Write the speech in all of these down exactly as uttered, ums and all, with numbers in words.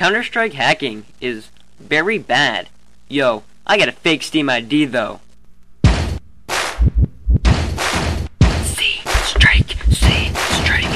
Counter-Strike hacking is very bad. Yo, I got a fake Steam I D though. C strike, C strike.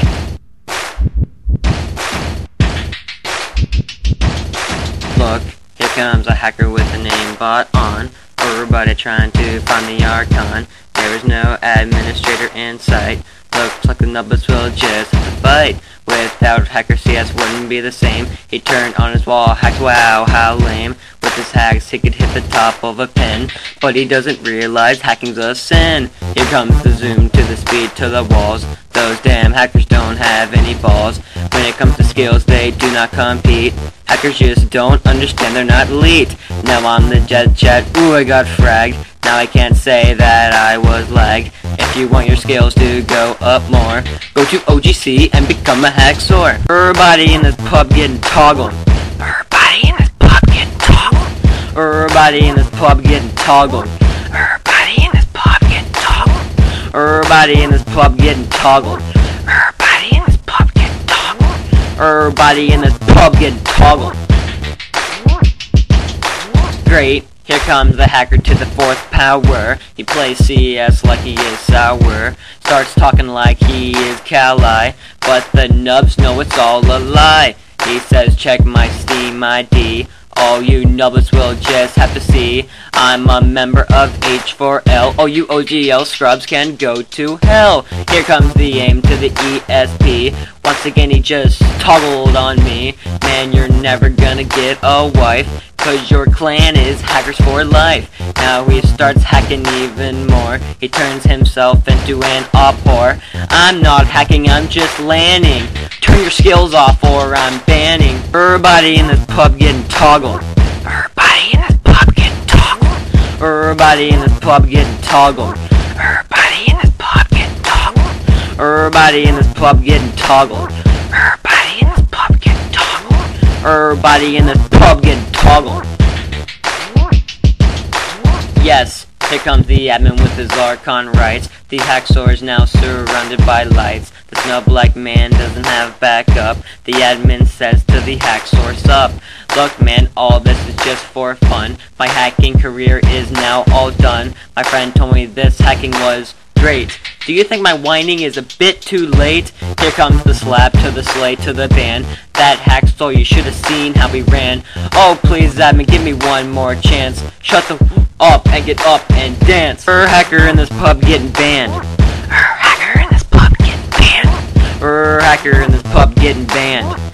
Look, here comes a hacker with a name bot on. Everybody trying to find the Archon. There is no administrator in sight. Looks like the Nubbas will just have to fight. Without hacker C S wouldn't be the same. He turned on his wall hacks, wow, how lame. With his hacks he could hit the top of a pen, but he doesn't realize hacking's a sin. Here comes the zoom to the speed to the walls. Those damn hackers don't have any balls. When it comes to skills they do not compete. Hackers just don't understand, they're not elite. Now I'm the jet jet, ooh I got fragged. Now I can't say that I was lagged. If you want your skills to go up more, go to O G C and become a hacksaw. Everybody in this pub getting toggled. Everybody in this pub getting toggled. Everybody in this pub getting toggled. Everybody in this pub getting toggled. Everybody in this pub getting toggled. Everybody in this pub getting toggled. Everybody in this pub getting toggled. Great. Here comes the hacker to the fourth power. He plays C S like he is sour. Starts talking like he is Kali, but the nubs know it's all a lie. He says check my Steam I D. All you nubbers will just have to see I'm a member of H four L. All you O G L scrubs can go to hell. Here comes the aim to the E S P. Once again he just toggled on me. Man, you're never gonna get a wife, cause your clan is hackers for life. Now he starts hacking even more. He turns himself into an op whore. I'm not hacking, I'm just landing. Turn your skills off or I'm banning. Everybody in this pub getting toggled. Everybody in this pub getting toggled. Everybody in this pub getting toggled. Everybody in this pub getting toggled. Everybody in this pub getting toggled. Everybody in this pub getting toggled. Everybody in this pub getting toggled. Yes, here comes the admin with his Archon rights. The hacksaw is now surrounded by lights. The snub-like man doesn't have backup. The admin says to the hacksaw, sup? Look man, all this is just for fun. My hacking career is now all done. My friend told me this hacking was great. Do you think my whining is a bit too late? Here comes the slap to the slay to the band. That hacksaw, you should have seen how he ran. Oh please admin, give me one more chance. Shut the up and get up and dance. Her hacker in this pub getting banned. Her hacker in this pub getting banned. Her hacker in this pub getting banned.